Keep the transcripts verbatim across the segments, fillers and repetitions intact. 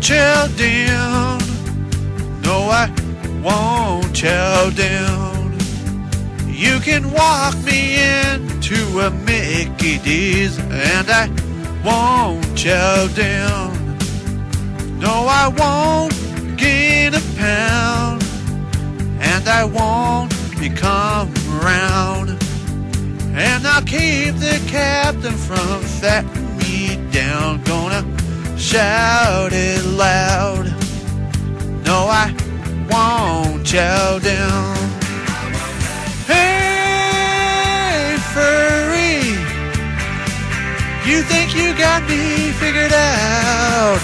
chow down. No, I won't chow down. You can walk me into a Mickey D's and I won't chow down. No, I won't gain a pound and I won't become round. And I'll keep the captain from fattening me down. Gonna shout it loud. No, I won't chow down. Hey, furry, you think you got me figured out?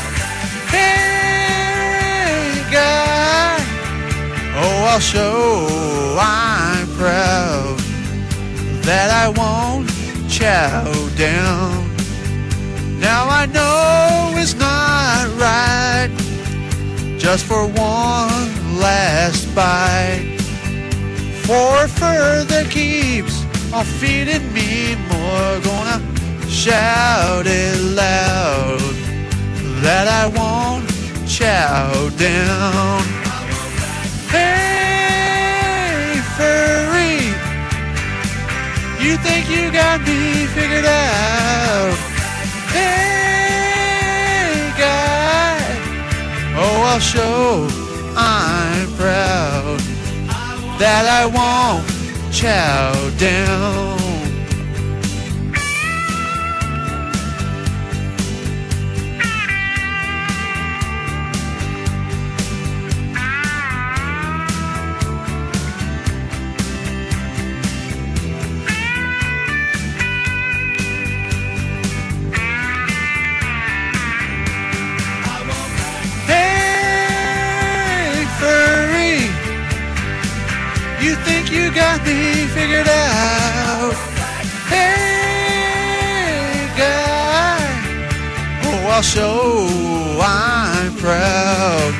Hey, guy, oh, I'll show I'm proud that I won't chow down. Now I know it's not right, just for one last bite. For further keeps on feeding me more. Gonna shout it loud that I won't chow down. Hey, furry, you think you got me figured out? Hey, guy, oh, I'll show I'm proud that I won't chow down. You think you got me figured out? Hey, guy, oh, I'll show I'm proud.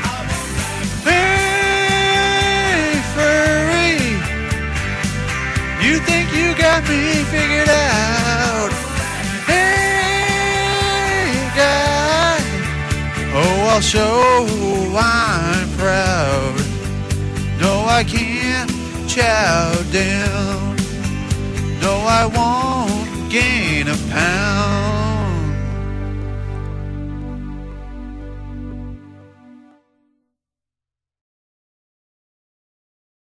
Hey, furry, you think you got me figured out? Hey, guy, oh, I'll show I'm proud. No, I can't chow down. No, I won't gain a pound.